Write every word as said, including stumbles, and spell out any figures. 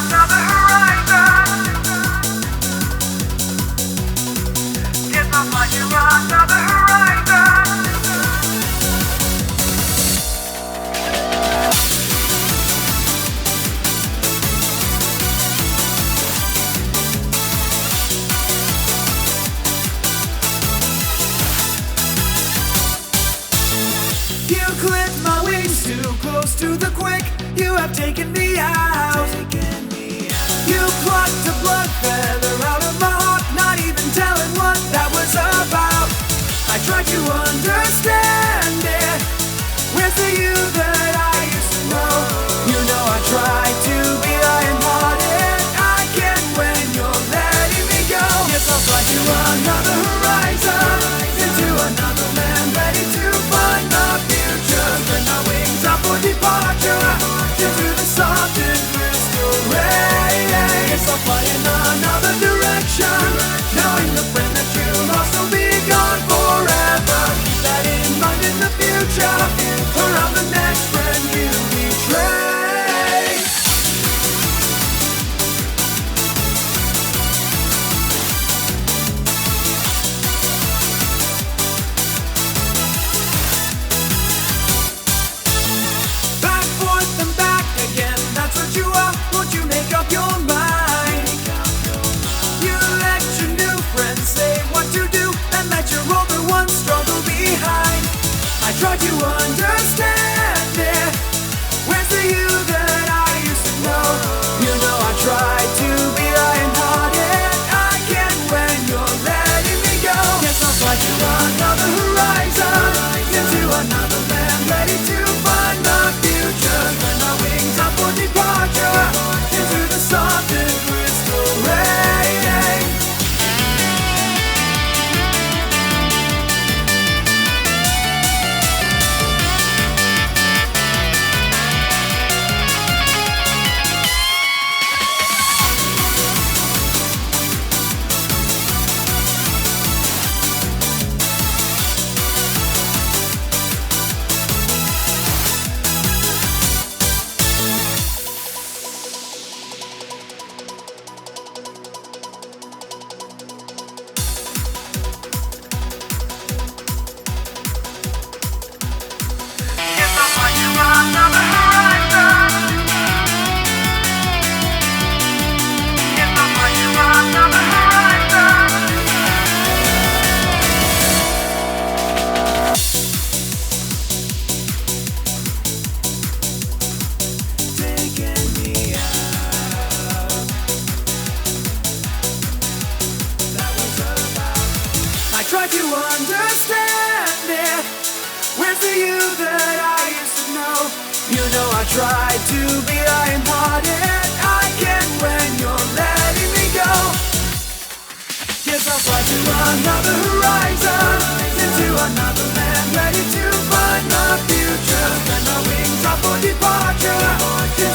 another horizon. Guess I'll find you another horizon. You clipped my wings too close to the quick. You have taken me out. You plucked a blood feather out of my heart, not even telling what that was about. I tried to understand it. Where's the you that I used to know? You know I tried to be iron-hearted. I can't when you're letting me go. Yes, I'll fly to another horizon, into another land, ready to find the future. Spread my wings up for departure, into the soft and crystal rays. Yes, I'll fly in another direction, knowing the friend that you lost will be gone forever. Keep that in mind in the future, around the next friend you betray. Back, forth, and back again, that's what you are. Won't you make up your mind? You let your new friends say what to do, and let your older ones struggle behind. I tried to understand it. Where's the you that I used to know? You know I tried to be iron-hearted. I can't when you're letting me go. Yes, I'll fly to another horizon, into another land, ready to find the future. Spread my wings up for departure, into the soft and crystal rain. Guess I'll find you another horizon. Guess I'll find you another horizon. Taking me out. That was about. I tried to understand it. Where's the you that I used to know? You know I tried to be iron-hearted. I can't when you're letting me go. Yes, I'll fly to another horizon, into another land, ready to find the future. Spread my wings up for departure,